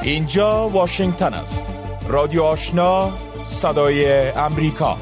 اینجا واشنگتن است. رادیو آشنا، صدای امریکا.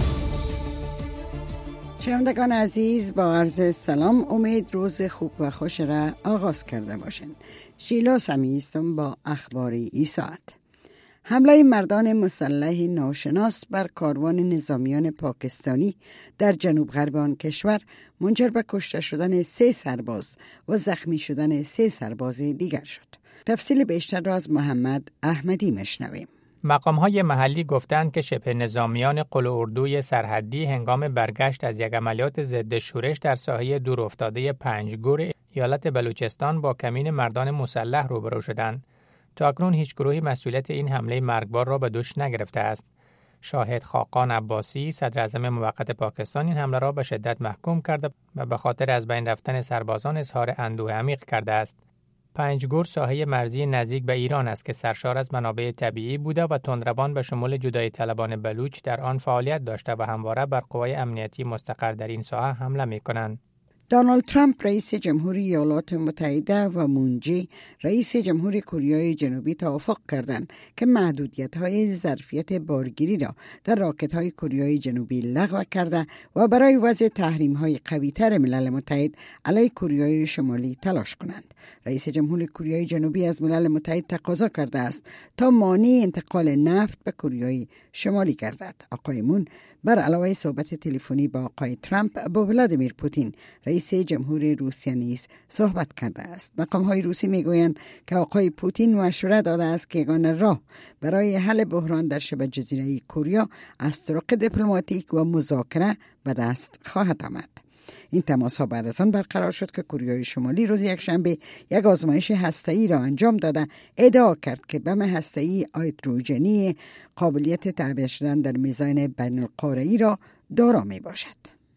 شنوندگان عزیز، با عرض سلام، امید روز خوب و خوش را آغاز کرده باشند. شیلا سمی هستم با اخبار این ساعت. حمله مردان مسلح ناشناس بر کاروان نظامیان پاکستانی در جنوب غرب آن کشور منجر به کشته شدن 3 سرباز و زخمی شدن 3 سرباز دیگر شد. تفصیل بیشتر را از محمد احمدی مشنویم. مقام‌های محلی گفتند که شبه نظامیان قل اردوی سرحدی هنگام برگشت از یک عملیات ضد شورش در ساحه دورافتاده پنجگور ایالت بلوچستان با کمین مردان مسلح روبرو شدند. تاکنون هیچ گروهی مسئولیت این حمله مرگبار را به دوش نگرفته است. شاهد خاقان عباسی، صدر اعظم موقت پاکستان، این حمله را به شدت محکوم کرده و به خاطر از بین رفتن سربازان اظهار اندوه عمیق کرده است. پنجگور ساحه مرزی نزدیک به ایران است که سرشار از منابع طبیعی بوده و تندروان به شمول جدایی طلبان بلوچ در آن فعالیت داشته و همواره بر قوای امنیتی مستقر در این ساحه حمله می‌کنند. دونالد ترامپ رئیس جمهوری ایالات متحده و مون جه رئیس جمهوری کره جنوبی توافق کردند که محدودیت‌های ظرفیت بارگیری را در راکت‌های کره جنوبی لغو کرده و برای وضع تحریم‌های قوی‌تر ملل متحد علیه کره شمالی تلاش کنند. رئیس جمهوری کره جنوبی از ملل متحد تقاضا کرده است تا مانع انتقال نفت به کره شمالی گردد. آقای مون بر علاوه صحبت تلفنی با آقای ترامپ با ولادیمیر پوتین رئیس جمهور روسیه نیز صحبت کرده است. مقام‌های روسی میگویند که آقای پوتین مشوره داده است که یگانه راه برای حل بحران در شبه جزیره کره از طرق دیپلماتیک و مذاکره به دست خواهد آمد. این تماس‌ها بعد از آن برقرار شد که کره شمالی روز یکشنبه یک آزمایش هسته‌ای را انجام داده ادعا کرد که بم هسته‌ای هیدروژنی قابلیت تعبیه شدن در میزان بین‌القاره‌ای را دارا می باشد.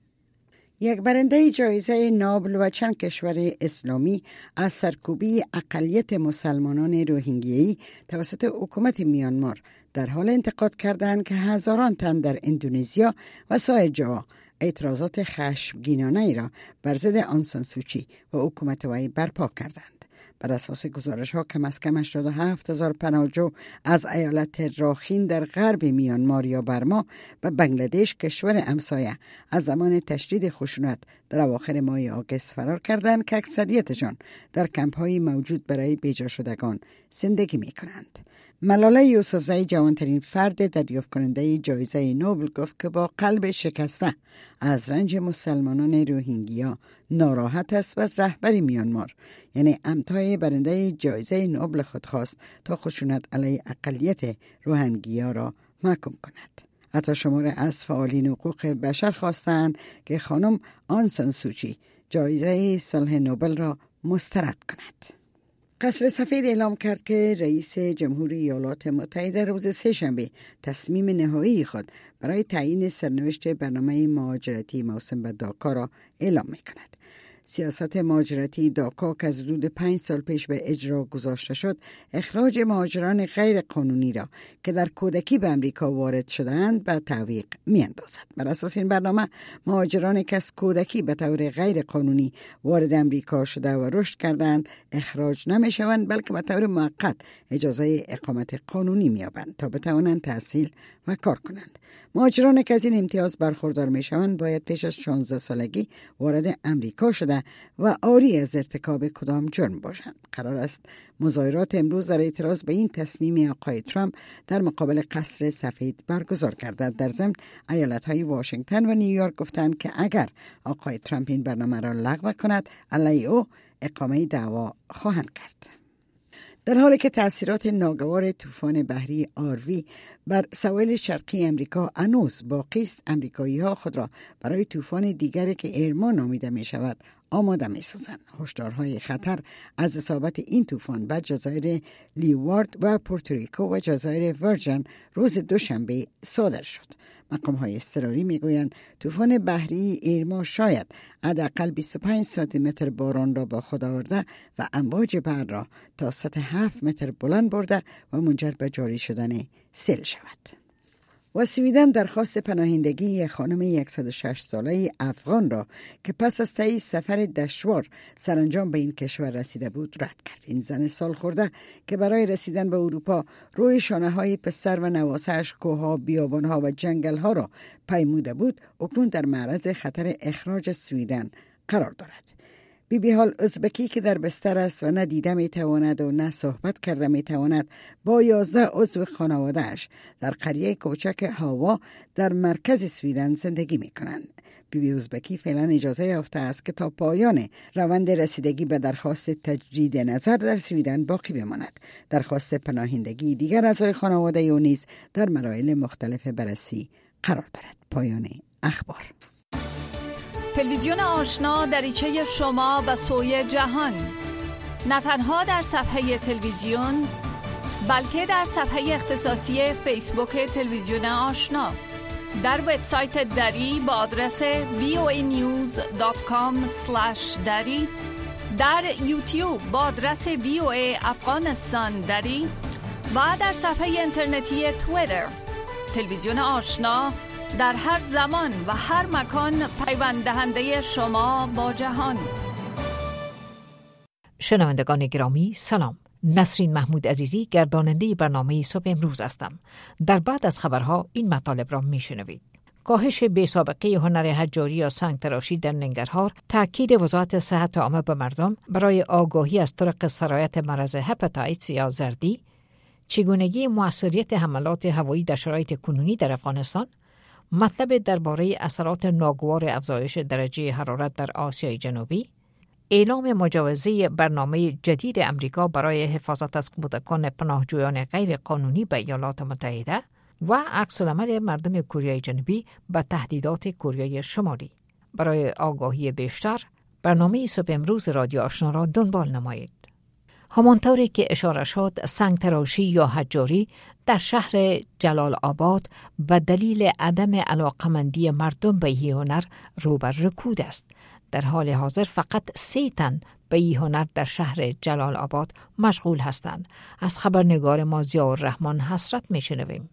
یک برنده جایزه نوبل و چند کشور اسلامی از سرکوبی اقلیت مسلمانان روهینگیایی توسط حکومت میانمار در حال انتقاد کردند که هزاران تن در اندونزیا و سایر جاها اعتراضات خشمگینانه ای را بر ضد آن سان سوچی و حکومت وی برپا کردند. بر اساس گزارش ها کم از کم 87,000 پناهجو از ایالت راخین در غرب میانمار یا برما و بنگلادش کشور همسایه از زمان تشدید خشونت در اواخر ماه آگوست فرار کردند که اکثریتشان در کمپ های موجود برای بیجا شدگان زندگی می کنند. ملاله یوسفزئی جوانترین فرد دریافت کننده جایزه نوبل گفت که با قلب شکسته از رنج مسلمانان روهینگیا ناراحت است و از رهبر میانمار یعنی امتای برنده جایزه نوبل خود خواست تا خشونت علیه اقلیت روهینگیا را محکوم کند. حتی شمار از فعالین حقوق بشر خواستند که خانم آن سان سوچی جایزه صلح نوبل را مسترد کند. قصر سفید اعلام کرد که رئیس جمهوری ایالات متحده روز سه‌شنبه تصمیم نهایی خود برای تعیین سرنوشت برنامه مهاجرتی موسوم به داکا را اعلام می‌کند. سیاست مهاجرتی داکا که از حدود 5 سال پیش به اجرا گذاشته شد، اخراج مهاجران غیر قانونی را که در کودکی به امریکا وارد شدند به تعویق می‌اندازد. بر اساس این برنامه، مهاجرانی که از کودکی به طور غیر قانونی وارد امریکا شده و رشد کردند، اخراج نمی‌شوند بلکه به طور موقت اجازه اقامت قانونی می‌یابند تا بتوانند تحصیل و کار کنند. مهاجرانی که از این امتیاز برخوردار می‌شوند باید پیش از 16 سالگی وارد امریکا شده و عاری از ارتکاب کدام جرم باشند. قرار است مظاهرات امروز در اعتراض به این تصمیم آقای ترامپ در مقابل قصر سفید برگزار گردد. در ضمن ایالت‌های واشنگتن و نیویورک گفتند که اگر آقای ترامپ این برنامه را لغو کند، علیه او اقامه دعوا خواهند کرد. در حالی که تأثیرات ناگوار طوفان بحری آروی بر سواحل شرقی امریکا هنوز باقی است، امریکایی‌ها خود را برای طوفان دیگری که ایرما نامیده می شود آماده می سازند. هشدارهای خطر از اصابت این طوفان بر جزایر لیوارد و پورتوریکو و جزایر ورجن روز دوشنبه صادر شد. مقام‌های اضطراری میگویند طوفان بحری ایرما شاید حداقل 25 سانتی متر باران را با خود آورده و امواج بحر را تا سطح 7 متر بلند برده و منجر به جاری شدن سیل شود. و سویدن درخواست پناهندگی خانم 106 ساله افغان را که پس از طی سفر دشوار سرانجام به این کشور رسیده بود رد کرد. این زن سال خورده که برای رسیدن به اروپا روی شانه‌های پسر و نواسه‌اش کوه‌ها، بیابان‌ها و جنگل‌ها را پیموده بود، اکنون در معرض خطر اخراج سویدن قرار دارد. بی حال ازبکی که در بستر است و نه دیده میتواند و نه صحبت کرده میتواند با 11 عضو خانواده‌اش در قریه کوچک هاوا در مرکز سویدن زندگی میکنند. بی ازبکی فعلا اجازه یافته است که تا پایان روند رسیدگی به درخواست تجدید نظر در سویدن باقی بماند. درخواست پناهندگی دیگر اعضای خانواده او نیز در مراحل مختلف بررسی قرار دارد. پایان اخبار. تلویزیون آشنا دریچه شما به سوی جهان، نه تنها در صفحه تلویزیون بلکه در صفحه اختصاصی فیسبوک تلویزیون آشنا، در وبسایت دری با آدرس voanews.com/dari، در یوتیوب با آدرس VOA افغانستان دری و در صفحه اینترنتی توییتر. تلویزیون آشنا در هر زمان و هر مکان پیوند دهنده شما با جهان. شنوندگان گرامی سلام. نسرین محمود عزیزی گرداننده برنامه صبح امروز هستم. در بعد از خبرها این مطالب را میشنوید. کاهش بی‌سابقه هنر حجاری یا سنگ تراشی در ننگرهار، تاکید وزارت صحت عامه به مردم برای آگاهی از طرق سرایت مرض هپاتیتس یا زردی، چگونگی مؤثریت حملات هوایی در شرایط کنونی در افغانستان، مطلب درباره اثرات ناگوار افزایش درجه حرارت در آسیای جنوبی، اعلام مجوزه برنامه جدید امریکا برای حفاظت از کودکان پناهجویان غیر قانونی به ایالات متحده و عکس‌العمل مردم کره جنوبی به تهدیدات کره شمالی. برای آگاهی بیشتر برنامه صبح امروز رادیو آشنا را دنبال نمایید. همانطوری که اشاره شد، سنگ تراشی یا حجاری در شهر جلال آباد به دلیل عدم علاقمندی مردم به این هنر رو به رکود است. در حال حاضر فقط 3 تن به این هنر در شهر جلال آباد مشغول هستند. از خبرنگار ما ضیاءالرحمن حسرت میشنویم.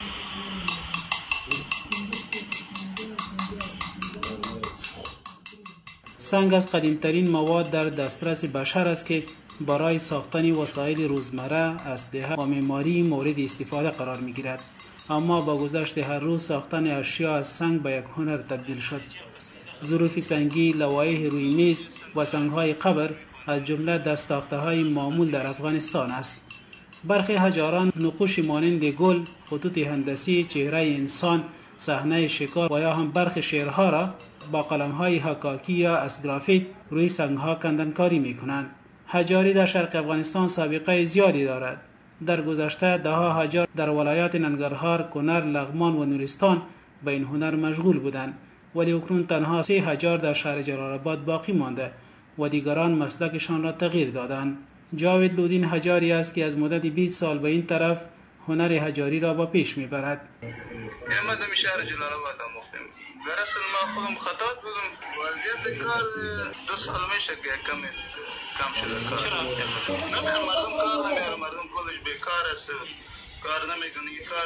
سنگ از قدیمترین مواد در دسترس بشر است که برای ساختن وسایل روزمره، اسلحه و معماری مورد استفاده قرار می گیرد. اما با گذشت هر روز ساختن اشیا از سنگ به یک هنر تبدیل شد. ظروف سنگی، لوایح روی میز و سنگ‌های قبر از جمله دست‌ساخته‌های معمول در افغانستان است. برخی حجاران نقوش مانند گل، خطوط هندسی، چهره انسان، صحنه شکار و یا هم برخی شعرها را با قلم‌های حکاکی یا اسگرافیت روی سنگ‌ها کندنکاری می‌کنند. حجاری در شرق افغانستان سابقه زیادی دارد. در گذشته ده‌ها حجار در ولایات ننگرهار، کنر، لغمان و نورستان به این هنر مشغول بودند، ولی اکنون تنها 3 حجار در شهر جلال آباد باقی مانده و دیگران مسلکشان را تغییر دادند. جاوید لودین حجاری است که از مدت 20 سال به این طرف هنر حجاری را با پیش میبرد. من شهر جلال آباد آموختم. در اصل ما خودم خطات بودم. وضعیت کار 2 سال میشه که کم شده کار. چرا؟ نه مردم کار نمیاره، مردم کلش بیکار است. کار نمیکنه. کار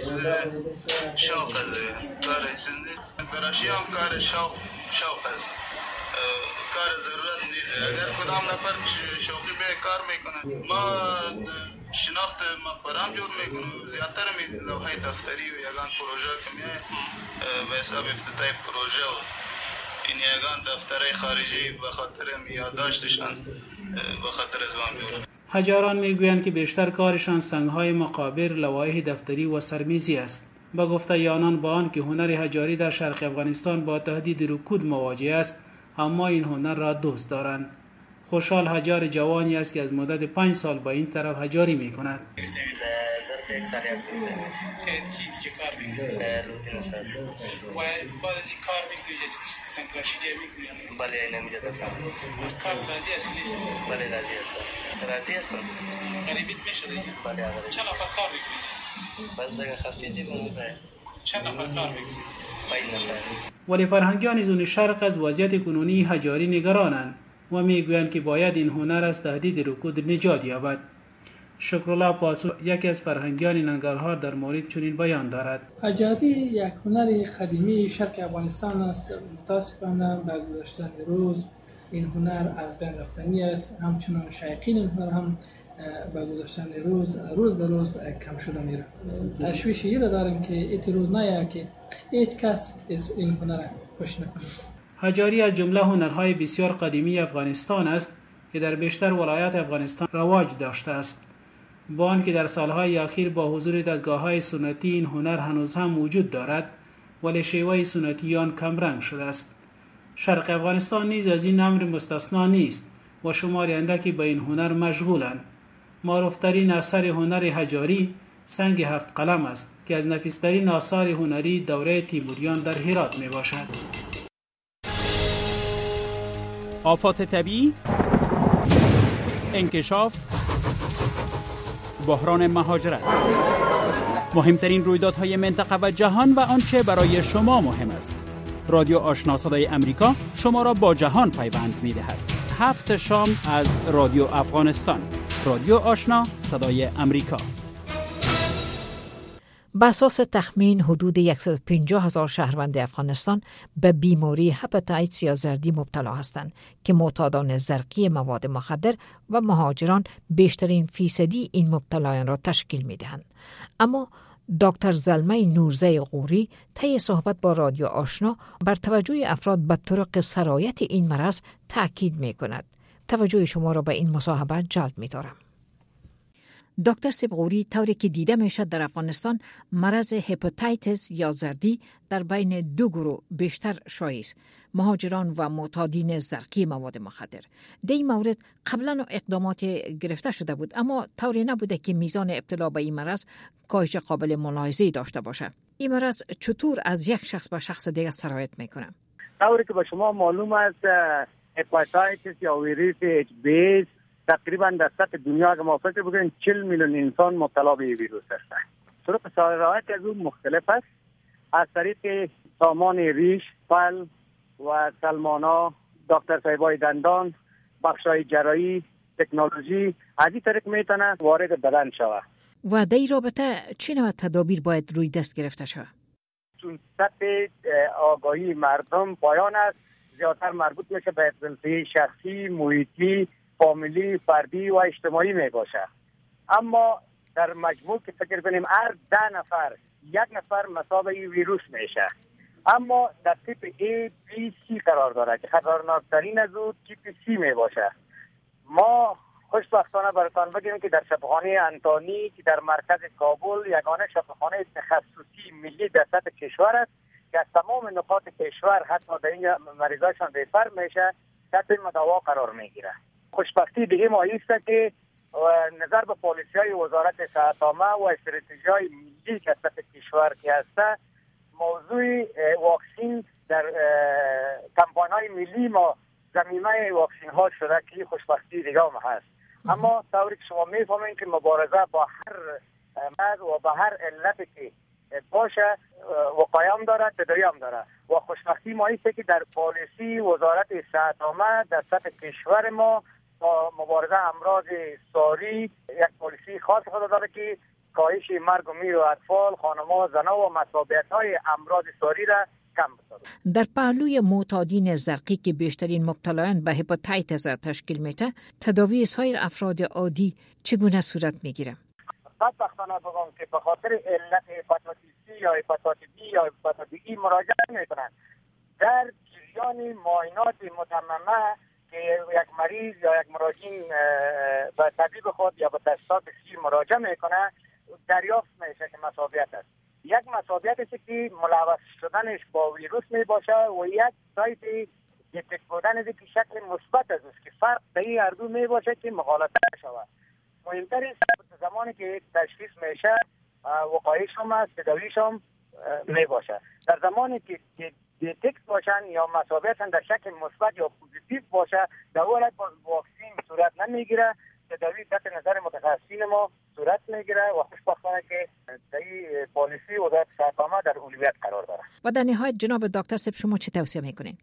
شوق است. کار تراشی هم کار شوق است. کار ضرورت نیست. اگر کدام نفر شوقی به کار میکنه، ما شناخت مقبره هم جور میکنیم. زیادتر لوحه دفتری و یگان پروژه که میاد به حساب افتتاحی پروژه و این یگان دفترهای خارجی به خاطر یادداشتشان به خاطر ازوام جور. حجاران میگویند که بیشتر کارشان سنگ‌های مقابر، لوایح دفتری و سرمیزی است. با گفته آنان با آن که هنر حجاری در شرق افغانستان با تهدید رکود مواجه است، اما این هنر را دوست دارند. خوشحال حجار جوانی است که از مدت 5 سال با این طرف حجاری می کند. ظرف 1 سال چه کار میکنه؟ روتین است. و بعد از این کار میکنی سنگ تراشی میکنی؟ بله نمیجا دارم. از کار راضی هستی؟ بله راضی هستم. راضی هستم. غریبیت میشه دیگه؟ بله غریب. چند نفر کار میکنی؟ بس دیگه خرچی چی میکنی؟ چند نفر کار میکنی؟ 5 نفر. ولی فرهنگیان زون شرق از وضعیت کنونی حجاری نگرانند و میگویند که باید این هنر از تهدید رکود نجات یابد. شکرالله پاسو یکی از فرهنگیان ننگرهار در مورد چنین بیان دارد. حجاری یک هنر قدیمی شرق افغانستان است. متاسفانه با گذشتن روز این هنر از بین رفتنی است. همچنان شایقین این هنر هم با گذشتن روز به روز کم شده میره. تشویش این را داریم که این روز نیاید که هیچ کس این هنر خوش نکنه. حجاری از جمله هنرهای بسیار قدیمی افغانستان است که در بیشتر ولایات افغانستان رواج داشته است. با آنکه در سالهای اخیر با حضور دستگاه‌های سنتی این هنر هنوز هم وجود دارد، ولی شیوه سنتی آن کمرنگ شده است. شرق افغانستان نیز از این امر مستثنا نیست و شماری اندکی به این هنر مشغولند. معروفترین اثر هنر حجاری سنگ 7 قلم است که از نفیسترین آثار هنری دوره تیموریان در هرات می باشد. آفات طبیعی، انکشاف، بحران مهاجرت، مهمترین رویدادهای منطقه و جهان و آنچه برای شما مهم است. رادیو آشنا صدای امریکا شما را با جهان پیوند می‌دهد. 7 شام از رادیو افغانستان. رادیو آشنا صدای امریکا. به اساس تخمین حدود 150,000 شهروند افغانستان به بیماری هپاتیتس یا زردی مبتلا هستند که معتادان زرقی مواد مخدر و مهاجران بیشترین فیصدی این مبتلایان را تشکیل می‌دهند. اما دکتر زلمه نورزی غوری طی صحبت با رادیو آشنا بر توجه افراد به طرق سرایت این مرض تأکید می‌کند. توجه شما را به این مصاحبه جلب می‌دارم. دکتر سیبغوری طوری که دیده میشد در افغانستان مرض هپاتیتس یا زردی در بین 2 گروه بیشتر شایع است: مهاجران و معتادین زرقی مواد مخدر. در این مورد قبلا اقدامات گرفته شده بود، اما طوری نبوده که میزان ابتلا به این مرض کاهش قابل ملاحظه‌ای داشته باشه. این مرض چطور از یک شخص به شخص دیگر سرایت میکنه؟ طوری که به شما معلوم است هپاتیتس یا ویروس اچ بی تقریبا در سطح دنیا که ما فکر بکنیم 40 میلیون انسان مبتلا به ویروس هستند. طرق سرایت از اون مختلف است، از طریق سامان ریش، پل و سلمانا، دکتر صاحبای دندان، بخشای جراحی، تکنولوژی، از این طریق میتونه وارد بدن شود. و در این رابطه چه نوع تدابیر باید روی دست گرفته شود؟ چون سطح آگاهی مردم پایان است، زیادتر مربوط میشه به زندگی شخصی، محیطی، فامیلی، فردی و اجتماعی می باشه. اما در مجموع که فکر کنیم هر 10 نفر 1 نفر مصاب این ویروس میشه. اما در تیپ A, B, C قرار داره که خطرناکترین از او تیپ C می باشه. ما خوشبختانه براتان بگیم که در شفاخانه انتانی که در مرکز کابل یگانه شفاخانه تخصصی ملی در سطح کشور است که از تمام نقاط کشور حتی در این مریضاشان ریفر میشه تحت دوا قرار میگیره. خوشبختی دیگه ما است که نظر به پالیسی‌های وزارت صحت عامه و استراتژی‌های ملی که سطح کشور که هست، موضوع واکسین در کمپان‌های ملی ما زمینه واکسین ها شده که خوشبختی دیگه هم هست. اما طوری که شما میفهمین که مبارزه با هر مرض و با هر علت که باشه وقایع هم داره، تداوی هم داره و خوشبختی ما است که در پالیسی وزارت صحت عامه در سطح کشور ما با مبارزه امراض ساری یک پالیسی خاص خود داره که کاهش مرگ و میر و اطفال، خانم‌ها، زن‌ها و مسابقت‌های امراض ساری را کم بسازد. در پهلوی معتادین زرقی که بیشترین مبتلایان به هپاتیتس تشکیل میده، تداوی سایر افراد عادی چگونه صورت میگیره؟ بدبختانه بگم که به خاطر علت هپاتیتس C یا هپاتیتس B یا هپاتیتس E مراجعه میکنند. در جریان معاینات متممه که یک مریض یا یک مراجعین به طبیب خود یا به تشخیصات سی مراجعه میکنه، دریافت میشه که مساویت است. یک مساویت است که ملوث شدنش با ویروس می باشه و یک سایت دیتکت بودن است که شکل مثبت است که فرق در این هر دو می باشه که مغالطه شود. مهمتر است زمانی که تشخیص میشه وقایعش هم است، تداویش هم می باشه. در زمانی که دیتکت باشن یا مساویتن در شکل مثبت یا پوزیتیو باشه، در اون حالت واکسین صورت نمیگیره، تداوی تحت نظر متخصصین ما صورت میگیره و خوشبختانه که در پالیسی وزارت صحت عامه در اولویت قرار داره. و در نهایت جناب دکتر صاحب شما چه توصیه میکنین؟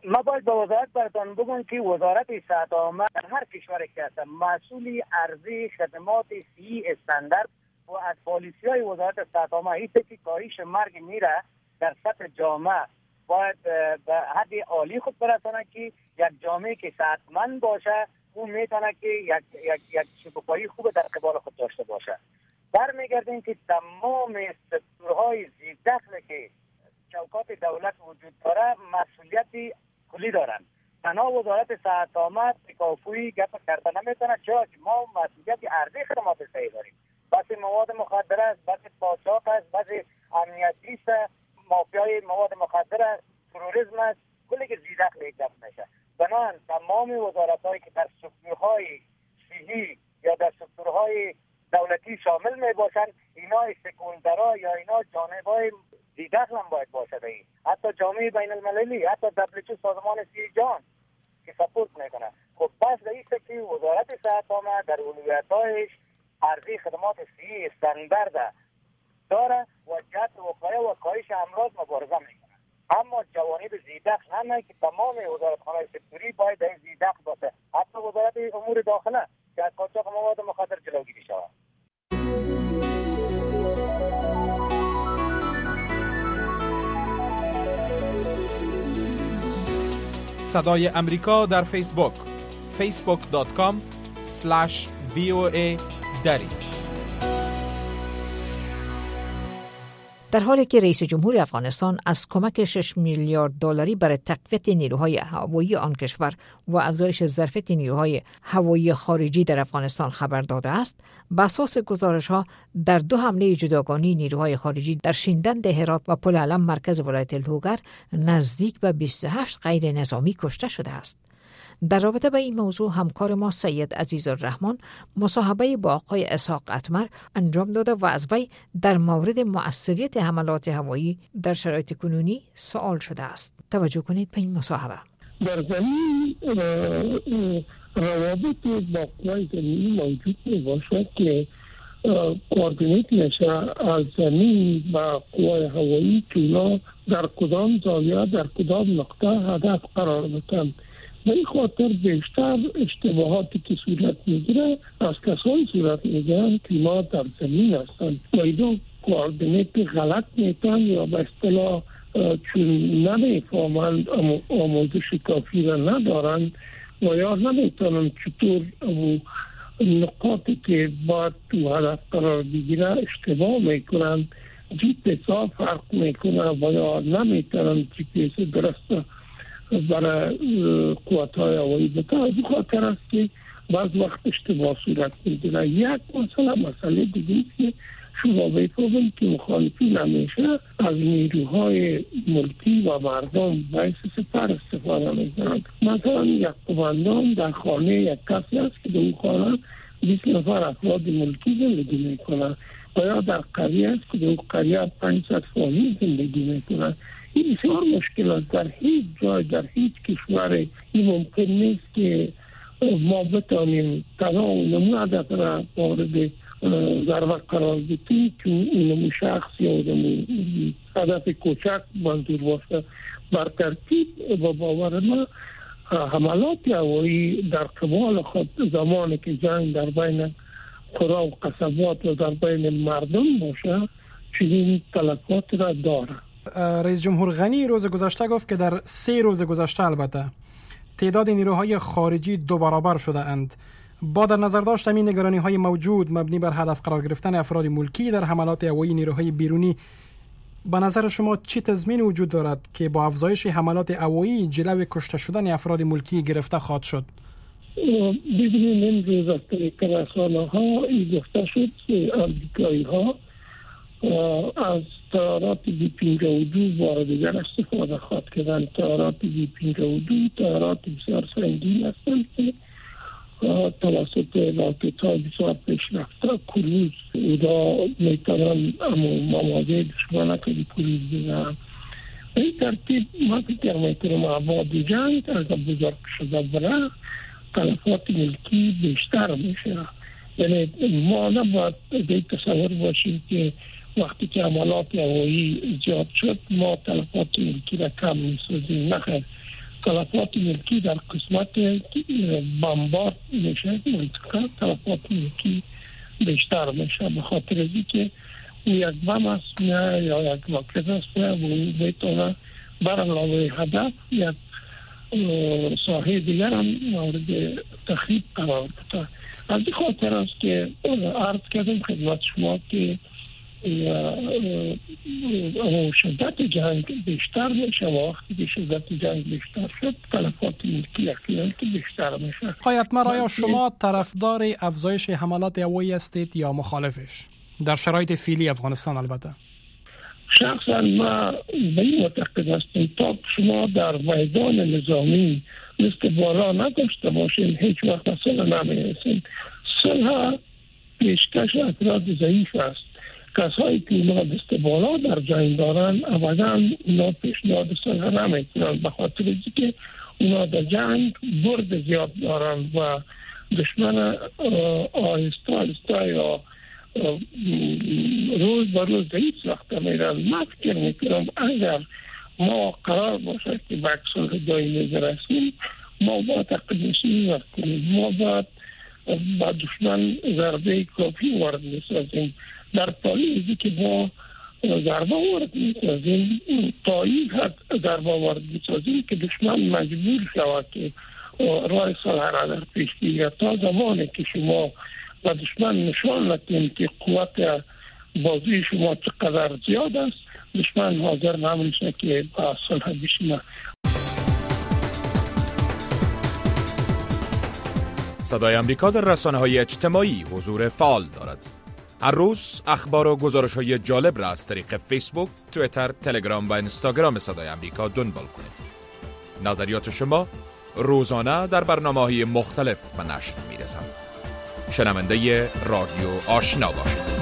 ما باید به وزارت براتون بگم که وزارت صحت عامه در هر کشوری که هست مسئول ارزی خدمات صحی استاندارد و از پالیسی های وزارت صحت عامه ایسته که کاهش مرگ میره در سطح جامعه باید به حد عالی خود برسانه که یک جامعه که صحتمند باشه اون میتونه که یک شکوفایی خوب در قبال خود داشته باشه. برمیگردیم که تمام ستورهای زیردخل که چوکات دولت وجود داره مسئولیت کلی دارن. تنها وزارت صحت عامه تکافوی گپ کردن نمیتونه، چرا که ما مسئولیت ارزی خدمات صحی داریم. بس مواد مخدر است، بس قاچاق است، بس امنیتی است، مافیای مواد مخدر است، تروریسم است، کلی که زیردخل گپ میشه. بنابراین تمام وزارت‌هایی که در ستورهای صحی یا در ستورهای دولتی شامل می باشند، اینا استکولدرا یا اینا جانبای زیردخل هم باید باشه. حتی جامعه بین المللی، حتی WHO سازمان صحت جهان که سپورت میکنه. خب پس رئیسه که وزارت صحت عامه در اولویت‌هایش ارزی خدمات صحی استاندارد داره و جهت وقایع و کاهش امراض مبارزه میکنه. اما جوانب زیردخل همه که تمام وزارتخانه‌های سکتوری باید این زیردخل باشه، حتی وزارت امور داخله که از قاچاق مواد مخدر جلوگیری شود. صدای امریکا در فیسبوک facebook.com/VOA دری. در حالی که رئیس جمهور افغانستان از کمک 6 میلیارد دلاری برای تقویت نیروهای هوایی آن کشور و افزایش ظرفیت نیروهای هوایی خارجی در افغانستان خبر داده است، بر اساس گزارش‌ها در 2 حمله جداگانه نیروهای خارجی در شیندند هرات و پل علم مرکز ولایت لوگر نزدیک به 28 غیر نظامی کشته شده است. در رابطه با این موضوع همکار ما سید عزیزالرحمن مصاحبه با آقای اسحاق اتمر انجام داده و از وی در مورد مؤثریت حملات هوایی در شرایط کنونی سوال شده است. توجه کنید به این مصاحبه. در زمین روابط با قوای زمینی موجود می باشد که کوردینیت میشه از زمین با قوای هوایی که اونا در کدام زاویه در کدام نقطه هدف قرار بتن. به این خاطر بیشتر اشتباهاتی که صورت میگیره از کسانی صورت میگیرن که ما در زمین هستن و اینا کوردینیت غلط میتن یا به اصطلاح چون نمیفهمند آموزش کافی را ندارن و یا نمیتونن چطور نقاطی که باید تو هدف قرار بگیره اشتباه میکنن، GPS فرق میکنه و یا نمیتونن GPS درست برای قوت‌های هوایی بده. از خاطر است که بعض وقت اشتباه صورت میگیره. یک مسئله دیگه که شما بفهمید که مخالفین همیشه از نیروهای ملکی و مردم باعث سپر استفاده میکنند. مثلا یک قماندان در خانه یک کسی است که در اون خانه 20 نفر افراد ملکی زندگی میکنند و یا در قریه است که در اون قریه 500 فامیل زندگی میکنند. این بسیار مشکل است. در هیچ جای در هیچ کشوری این ممکن نیست که ما بتانیم تمام نمونه عدد را مورد ضربه قرار بدیم که این شخص یا هدف کوچک منظور باشه. بر ترتیب و باور ما حملات هوایی در قبال خود زمانی که جنگ در بین قرا و قصبات و در بین مردم باشه چنین تلفات را داره. رئیس جمهور غنی روز گذشته گفت که در 3 روز گذشته البته تعداد نیروهای خارجی 2 برابر شده اند. با در نظر داشت همین نگرانی های موجود مبنی بر هدف قرار گرفتن افراد ملکی در حملات هوایی نیروهای بیرونی، به نظر شما چه تضمین وجود دارد که با افزایش حملات هوایی جلوی کشته شدن افراد ملکی گرفته خواهد شد؟ ببینید این روز از طریق رسانه‌ها این گفته شد که آمریکایی‌ها از طیارات B-52 واردگر استفاده خواهد کردن. طیارات B-52 طیارات بسیار سنگین هستند که توسط راکت‌های بسیار پیشرفته کروز اودا میتونن موازی دشمنه که کروز بزنن. به این ترتیب ما فکر میکنم ابعاد جنگ اگر بزرگ شده بره تلفات ملکی بیشتر میشه. یعنی ما نباید به تصور باشیم که وقتی که عملات هوایی زیاد شد ما تلفات ملکی را کم میسازیم. نخیر، تلفات ملکی در قسمت بمبارد میشه، منطقه تلفات ملکی بیشتر میشه، به خاطر از اینکه یک بم است یا یک راکت است و بتونه بر علاوه هدف یک ساحه دیگر هم مورد تخریب قرار بده. از این خاطر است که عرض کردم خدمت شما که شدت جنگ بیشتر میشه و وقتی که شدت جنگ بیشتر شد تلفات ملکی احتمال بیشتر میشه. حتما آیا شما طرفدار افزایش حملات هوایی هستید یا مخالفش در شرایط فعلی افغانستان؟ البته شخصا ما به این معتقد هستم تا شما در میدان نظامی مثل بالا نداشته باشین هیچ وقت صلح نمیرسین. صلح پیشکش افراد ضعیف است. کسایی که اونا دست بالا در جنگ دارن ابدا اونا پیشنهاد صلح نمیکنن، به خاطر اینکه اونا در جنگ برد زیاد دارن و دشمن آهسته آهسته یا روز به روز ضعیف ساخته میرن. من فکر میکنم اگر ما قرار باشه که به صلح دائمی برسیم ما باید اقدامی کنیم، ما باید با دشمن ضربه کافی وارد میسازیم. در پالیزی که ما ضربه وارد میسازیم تا این حد ضربه وارد میسازیم که دشمن مجبور شود که راه صلح را در پیش گیرد. تا زمانی که شما و دشمن نشان ندهیم که قوت بازوی شما چقدر زیاد است، دشمن حاضر نمیشه که با صلح بشینه. صدای آمریکا در رسانه‌های اجتماعی حضور فعال دارد. هر روز اخبار و گزارش‌های جالب را از طریق فیسبوک، توییتر، تلگرام و اینستاگرام صدای آمریکا دنبال کنید. نظریات شما روزانه در برنامه‌های مختلف به نشر می‌رسند. شنونده رادیو آشنا باشید.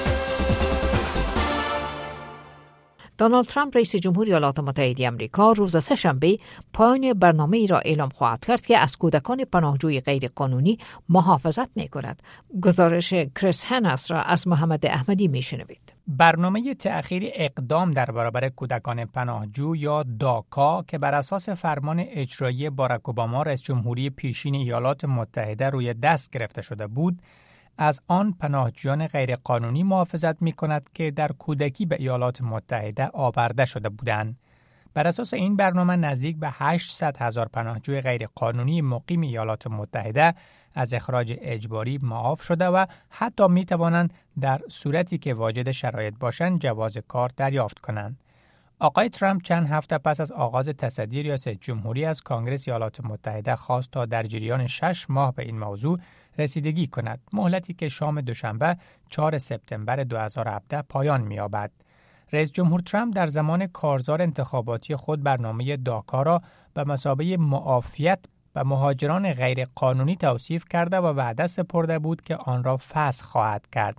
دونالد ترامپ رئیس جمهوری ایالات متحده آمریکا روز سه‌شنبه پایان برنامه‌ای را اعلام خواهد کرد که از کودکان پناهجوی غیرقانونی محافظت می‌کند. گزارش کریس هنس را از محمد احمدی می‌شنوید. برنامه تأخیر اقدام در برابر کودکان پناهجو یا داکا که بر اساس فرمان اجرایی باراک اوباما رئیس جمهوری پیشین ایالات متحده روی دست گرفته شده بود، از آن پناهجویان غیرقانونی محافظت می‌کند که در کودکی به ایالات متحده آورده شده بودند. بر اساس این برنامه نزدیک به 800,000 پناهجوی غیرقانونی مقیم ایالات متحده از اخراج اجباری معاف شده و حتی می‌توانند در صورتی که واجد شرایط باشند جواز کار دریافت کنند. آقای ترامپ چند هفته پس از آغاز تصدی ریاست جمهوری از کانگرس ایالات متحده خواست تا در جریان 6 ماه به این موضوع رسیدگی کند، مهلتی که شام دوشنبه 4 سپتامبر 2017 پایان می‌یابد. رئیس جمهور ترامپ در زمان کارزار انتخاباتی خود برنامه داکا را به مثابه معافیت به مهاجران غیر قانونی توصیف کرده و وعده سپرده بود که آن را فسخ خواهد کرد.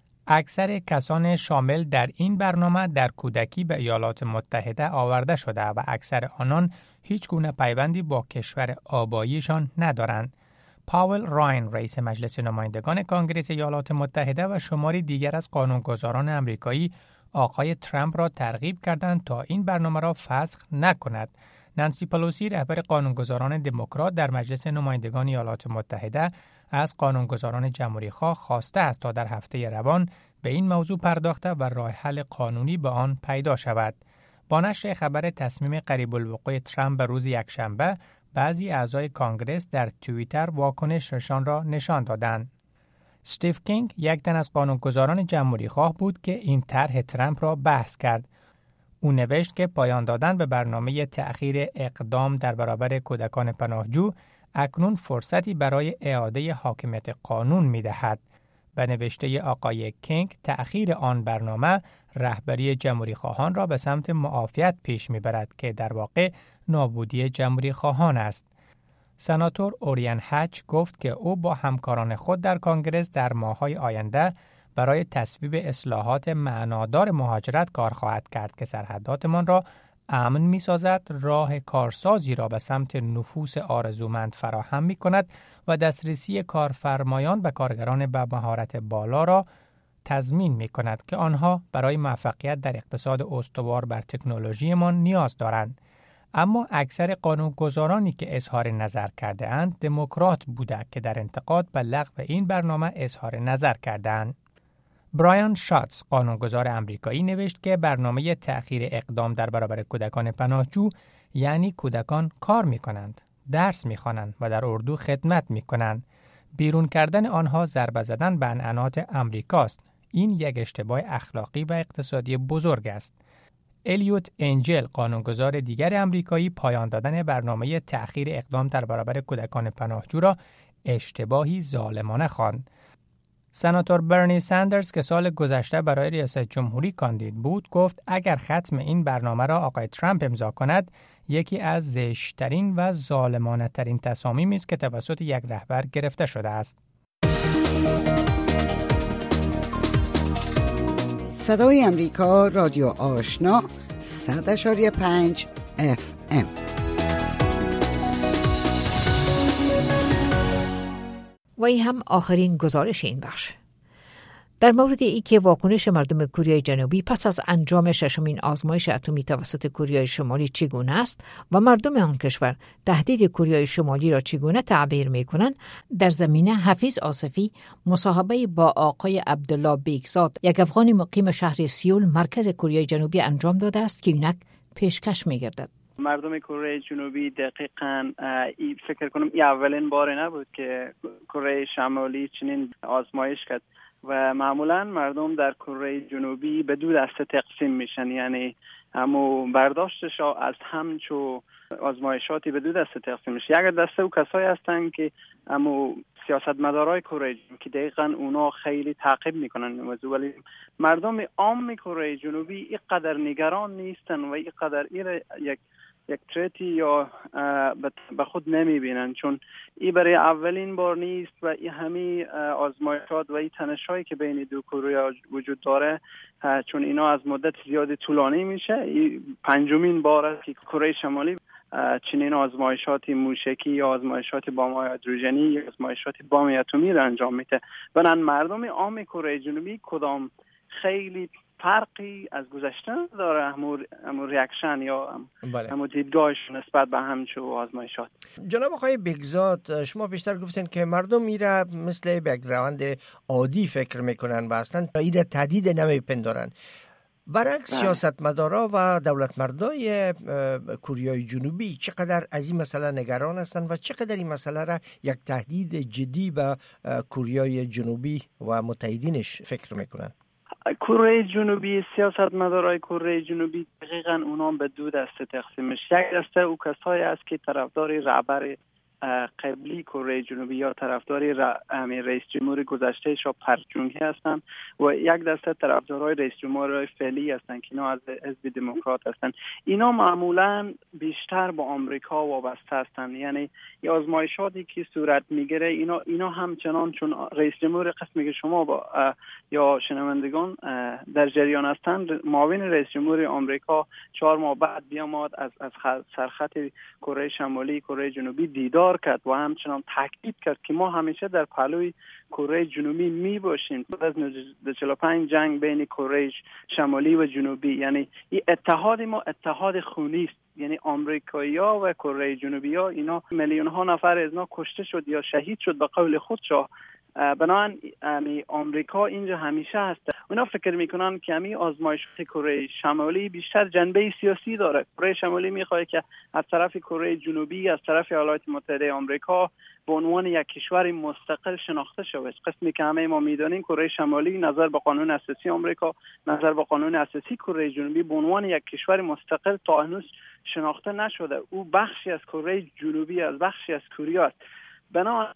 اکثر کسان شامل در این برنامه در کودکی به ایالات متحده آورده شده و اکثر آنان هیچ گونه پیوندی با کشور آباییشان ندارند. پاول راین رئیس مجلس نمایندگان کانگرس ایالات متحده و شماری دیگر از قانونگذاران آمریکایی آقای ترامپ را ترغیب کردند تا این برنامه را فسخ نکند. نانسی پلوسی رهبر قانونگذاران دموکرات در مجلس نمایندگان ایالات متحده از قانونگذاران جمهوری‌خواه خواسته است تا در هفته روان به این موضوع پرداخته و راه حل قانونی به آن پیدا شود. با نشر خبر تصمیم قریب الوقوع ترامپ به روز یکشنبه، بعضی اعضای کانگرس در توییتر واکنششان را نشان دادند. استیو کینگ یک تن از قانونگذاران جمهوری‌خواه بود که این طرح ترامپ را بحث کرد. او نوشت که پایان دادن به برنامه تأخیر اقدام در برابر کودکان پناهجو اکنون فرصتی برای اعاده حاکمیت قانون می‌دهد. به نوشته آقای کینگ، تأخیر آن برنامه رهبری جمهوری‌خواهان را به سمت معافیت پیش می‌برد که در واقع نابودی جمهوری‌خواهان است. سناتور اوریان هچ گفت که او با همکاران خود در کانگرس در ماه‌های آینده برای تصویب اصلاحات معنادار مهاجرت کار خواهد کرد که سرحداتمان را امن می‌سازد، راه کارسازی را به سمت نفوس آرزومند فراهم می‌کند و دسترسی کارفرمایان و کارگران با مهارت بالا را تضمین می‌کند که آنها برای موفقیت در اقتصاد استوار بر تکنولوژیمان نیاز دارند. اما اکثر قانونگذارانی که اظهار نظر کرده اند دموکرات بوده که در انتقاد به لغو این برنامه اظهار نظر کردند. برایان شاتز قانونگذار آمریکایی نوشت که برنامه تأخیر اقدام در برابر کودکان پناهجو یعنی کودکان کار می‌کنند، درس می‌خوانند و در اردو خدمت می‌کنند. بیرون کردن آنها ضربه زدن به عنعنات آمریکاست. این یک اشتباه اخلاقی و اقتصادی بزرگ است. الیوت انجل قانونگذار دیگر آمریکایی پایان دادن برنامه تأخیر اقدام در برابر کودکان پناهجو را اشتباهی ظالمانه خواند. سناتور برنی ساندرز که سال گذشته برای ریاست جمهوری کاندید بود گفت اگر ختم این برنامه را آقای ترامپ امضا کند یکی از زشت‌ترین و ظالمانه ترین تصامیمی است که توسط یک رهبر گرفته شده است. صدای امریکا رادیو آشنا 100.5 FM. و این هم آخرین گزارش این بخش. در مورد اینکه واکنش مردم کره جنوبی پس از انجام ششمین آزمایش اتمی توسط کره شمالی چگونه است و مردم آن کشور تهدید کره شمالی را چگونه تعبیر می‌کنند، در زمینه حفیظ آصفی مصاحبه با آقای عبدالله بیگزاد، یک افغان مقیم شهر سیول مرکز کره جنوبی انجام داده است که اینک پیشکش می‌گردد. مردم کره جنوبی دقیقاً فکر کنم این اولین بار نبود که کره شمالی چنین آزمایش کرد و معمولاً مردم در کره جنوبی به دو دسته تقسیم میشن، یعنی همو برداشتش از همچو آزمایشاتی به دو دسته تقسیم میشه. یک دسته او کسایی هستن که همو سیاستمدارای کره جنوبی که دقیقاً اونا خیلی تعقیب میکنن موضوع، ولی مردم عام کره جنوبی اینقدر نگران نیستن و اینقدر یک تریتی یا به خود نمیبینن، چون این برای اولین بار نیست و این همه آزمایشات و این تنش‌هایی که بین دو کره وجود داره، چون اینا از مدت زیادی طولانی میشه. این پنجمین بار است که کره شمالی چنین آزمایشاتی موشکی یا آزمایشات بمب هیدروژنی یا آزمایشات بمب اتمی را انجام میده. بنابراین مردم عام کره جنوبی کدام خیلی فرقی از گذشته داره همو ریاکشن یا همو دیدگاهش نسبت به همچو آزمایشات. جناب آقای بیگزاد، شما بیشتر گفتن که مردم میره مثل یک روند عادی فکر میکنن و اصلا ایره تهدید نمیپندارن. برعکس سیاستمدارا و دولتمردای کره جنوبی چقدر از این مسئله نگران هستند و چقدر این مسئله را یک تهدید جدی به کره جنوبی و متحدینش فکر میکنن؟ کره جنوبی، سیاستمدارای کره جنوبی دقیقاً اونا به دو دسته تقسیم میشه. یک دسته او کسایی است که طرفدار رهبر قبلی کره جنوبی یا طرفداری رئیس جمهور گذشته پارک جونگی هستند و یک دسته طرفدارای رئیس جمهور فعلی هستند که اینا از حزب دموکرات هستند. اینا معمولاً بیشتر با آمریکا وابسته هستند، یعنی آزمایشاتی که صورت میگیره اینا همچنان، چون رئیس جمهور قسمی که شما با یا شنوندگان در جریان هستند، معاون رئیس جمهور آمریکا 4 ماه بعد بیامد از سرخط کره شمالی کره جنوبی دیدار کرد و همچنان تاکید کرد که ما همیشه در پهلوی کره جنوبی می باشیم. بعد از 45 جنگ بین کره شمالی و جنوبی، یعنی این اتحاد ما اتحاد خونی است، یعنی آمریکایی‌ها و کره جنوبی‌ها اینا میلیون ها نفر از اینا کشته شد یا شهید شد به قول خودشا. بنابراین آمریکا اینجا همیشه هست. اونا فکر میکنن که همین آزمایشات کره شمالی بیشتر جنبه سیاسی داره. کره شمالی میخواد که از طرف کره جنوبی، از طرف ایالات متحده آمریکا به عنوان یک کشور مستقل شناخته شود. قسمی که همه ما میدونیم کره شمالی نظر به قانون اساسی آمریکا، نظر به قانون اساسی کره جنوبی به عنوان یک کشور مستقل تا هنوز شناخته نشده. او بخشی از کره جنوبی است، بخشی از کره است. بنابراین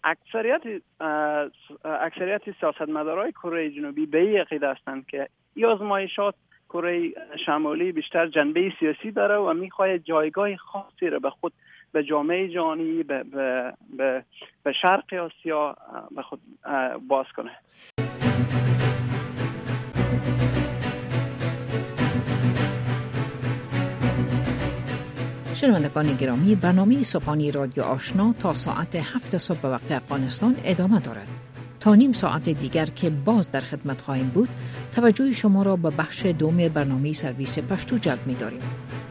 اکثریت سیاستمدارای کره جنوبی به این عقیده هستند که این آزمایشات کره شمالی بیشتر جنبه سیاسی داره و میخواد جایگاه خاصی را به خود، به جامعه جهانی، به شرق آسیا به خود باز کنه. شنوندگان گرامی، برنامه صبحانی رادیو آشنا تا ساعت 7 صبح به وقت افغانستان ادامه دارد. تا نیم ساعت دیگر که باز در خدمت خواهیم بود، توجه شما را به بخش دوم برنامه سرویس پشتو جلب می داریم.